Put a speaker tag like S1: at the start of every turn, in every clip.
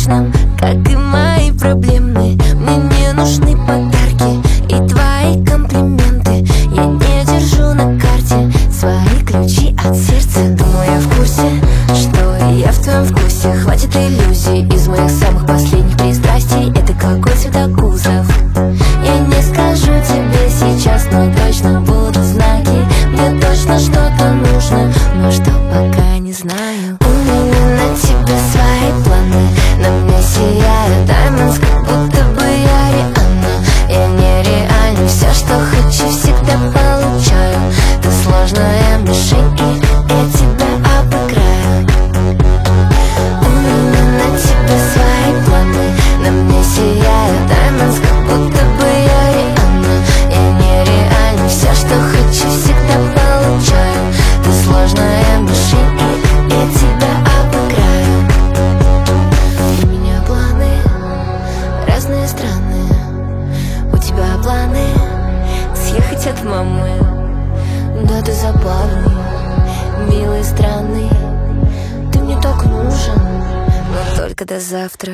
S1: скучном, как и мои проблемы. Мне не нужны подарки и твои комплименты. Я не держу на карте свои ключи от сердца. Думаю, я в курсе, что я в твоем вкусе. Хватит иллюзий из моих самых последних пристрастий. Это какой цветокузов? Я не скажу тебе сейчас, но точно будут знаки. Мне точно что-то нужно, но что пока не знаю. У меня на тебя свои планы, на мне сияют diamonds, как будто бы я Рианна. Я нереальна, все, что хочу, всегда получаю. Ты сложная мишень, и я тебя обыграю. У меня на тебя свои планы, на мне сияют diamonds, как будто бы я Рианна. Я нереальна, все, что хочу, всегда получаю. Ты сложная мишень, и я тебя обыграю. У меня планы разные, странные. У тебя планы съехать от мамы. Да, ты забавный, милый, странный. Ты мне так нужен, но только до завтра.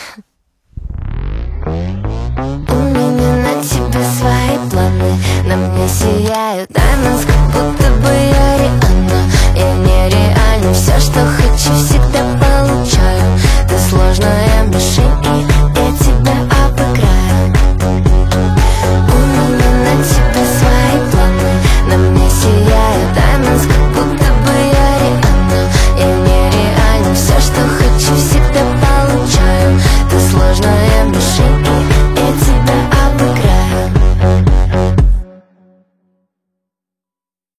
S1: У меня на тебя свои планы, на мне сияют diamonds, как будто бы я Рианна. Я нереальна, все, что хочу, всегда получаю. Ты